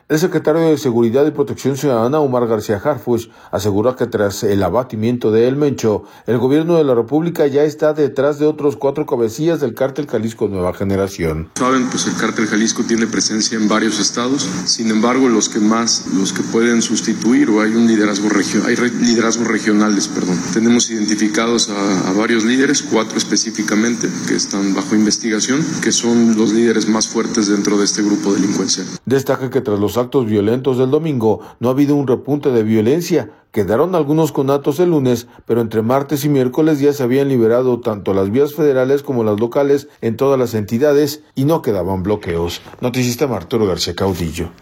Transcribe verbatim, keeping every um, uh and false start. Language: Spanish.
El secretario de Seguridad y Protección Ciudadana, Omar García Harfuch, aseguró que tras el abatimiento de El Mencho, el gobierno de la República ya está detrás de otros cuatro cabecillas del cártel Jalisco Nueva Generación. Saben, pues el cártel Jalisco tiene presencia en varios estados, sin embargo, los que más, los que pueden sustituir o hay un liderazgo regional, hay re, liderazgos regionales, perdón. Tenemos identificados a, a varios líderes, cuatro específicamente, que están bajo investigación, que son los líderes más fuertes dentro de este grupo delincuencial. Destaca que tras los actos violentos del domingo no ha habido un repunte de violencia. Quedaron algunos conatos el lunes, pero entre martes y miércoles ya se habían liberado tanto las vías federales como las locales en todas las entidades y no quedaban bloqueos. Noticista Arturo García Caudillo.